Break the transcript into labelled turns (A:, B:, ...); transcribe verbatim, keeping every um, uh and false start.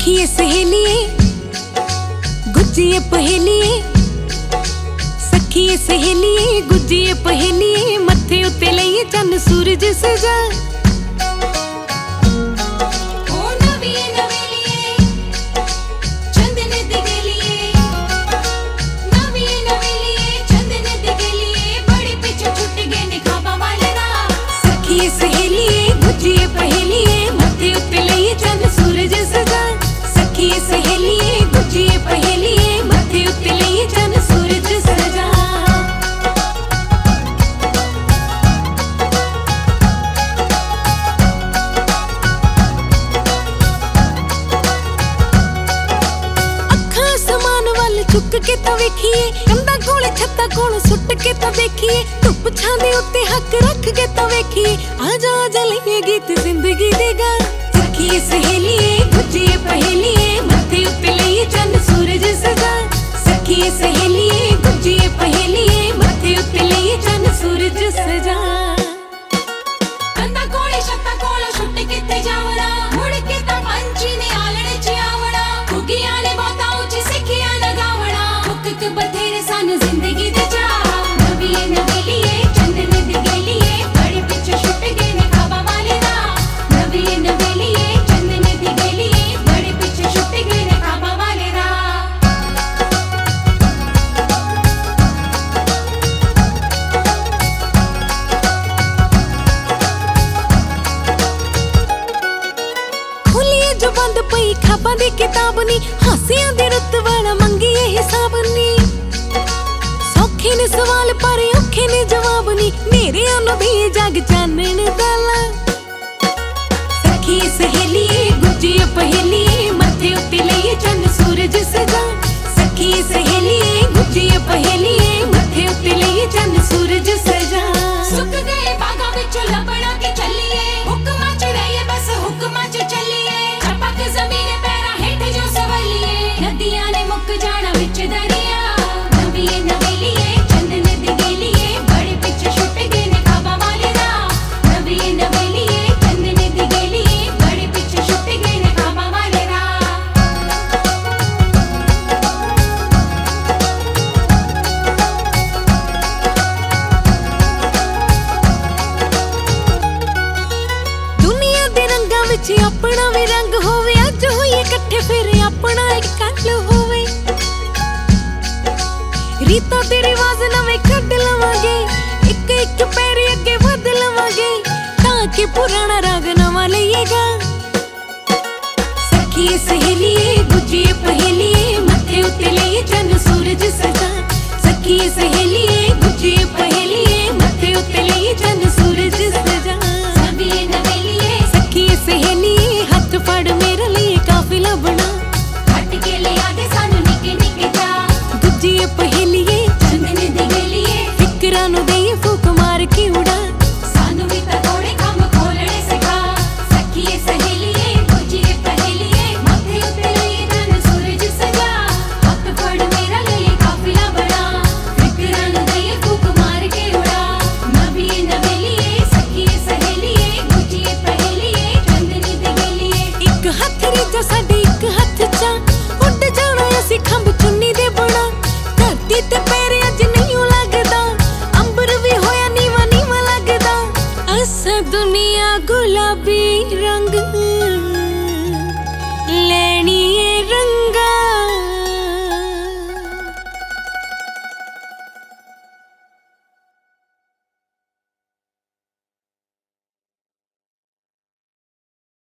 A: सखिए सहेलिए गुज्जिए पहेलिए, सखिए सहेलिए गुज्जिए पहेलिए, मत्थे उत्ते लईए चन्न सूरज सजा। सहेलिए गुज्जिए पहेलिए, मत्थे उत्ते लईए चन्न सूरज सजा। सखिए सहेलिए गुज्जिए पहेलिए, मत्थे उत्ते लईए चन्न सूरज सजा। अखां समान वल चुक के तां वेखिए, कंधा कोल छत्ता कोल सुट के तां देखिए, धुप छां दे उत्ते हक रख के तां वेखिए, आजा आजा लईए गीत जिंदगी दे गा। सखिए सहेलिए गुज्जिए पहेलिए, मत्थे उत्ते लईए चन्न सूरज सजा। सखिए सहेलिए गुज्जिए पहेलिए, मत्थे उत्ते लईए चन्न सूरज सजा। कंधा कोले छत्ता कोल छुट किते जावड़ा, मुड़ के तां पंछी ने आलणे च आवड़ा, घुगियां ने बहुता उच सिखिया न गावड़ा, हुक्क बथेरे सन जिंदगी दे चा। नवीए नवेलिए चंदन दी गेलिए, बड़े पिछे छुट गए ने खाबा वाले दा। नवीए नवेलिए चंदन दी गेलिए, बड़े पिछे छुट गए ने खाबा वाले दा। खुलिए जो बंद पई खाबा दी किताब नी, हासियां दे रुत वाला मंगिए हिसाब नी। सौखे ने सवाल पर औखे ने जवाब नी, मेरे अनु दी जग चानण दाला। सखिए सहेलिए गुज्जिए पहेलिए, मत्थे उत्ते लईए चन्न सूरज सजा। सखिए सहेलिए गुज्जिए पहेलिए, मत्थे उत्ते लईए चन्न सूरज सजा। सुक गए बागा विचों लबड़ा के चलिए, हुक्मां च रहिए बस हुक्मां च चलिए, छपक जमीन पैरां हेठ जो सवलिए, नदियां ने मुक जाना विच दरिया। नवीए नवेलिए चंदन दी गेलिए, बड़े पिछे छुट गए ने खाबा वाले दा। नवीए नवेलिए चंदन दी गेलिए, बड़े पिछे छुट गए ने खाबा वाले दा। दुनिया दे रंगां विच अपना भी रंग होवे, अज होइए इकट्ठे फिर अपना एक कल होवे। रीता ते रिवाज नवे कढ लवांगे, एक एक पैर अगे वध लवांगे, ताकि पुराना राग नवा लईएगा। सखिए सहेलिए गुज्जिए पहेलिए, मत्थे उत्ते लईए चन्न सूरज सजा। सखिए सहेलिए गुज्जिए पहेलिए, मत्थे उत्ते लईए चन्न सूरज सजा। नवीए नवेलिए सखिए सहेलिए, हथ फड़ मेरे लिए काफिला बना, हट के ले आदे सानू निके निके जा। गुज्जिए पहेलिए चंदन दी गेलिए, फिकरां नू देइए फूक मार के उड़ा, सानू भी तां थोड़े कम खोलणे सिखा। सखिए सहेलिए गुज्जिए पहेलिए, मत्थे उत्ते लईए चन्न सूरज सजा। हथ फड़ मेरा लिए काफिला बना, फिकरां नू देइए फूक मार के उड़ा। नवीए नवेलिए सखिए सहेलिए, गुज्जिए पहेलिए, चंदन दी गेलिए। एक हथ रीजा साडे एक हथ चा, उड़ जाना असीं खंभ चुन्नी दे बना, धरती ते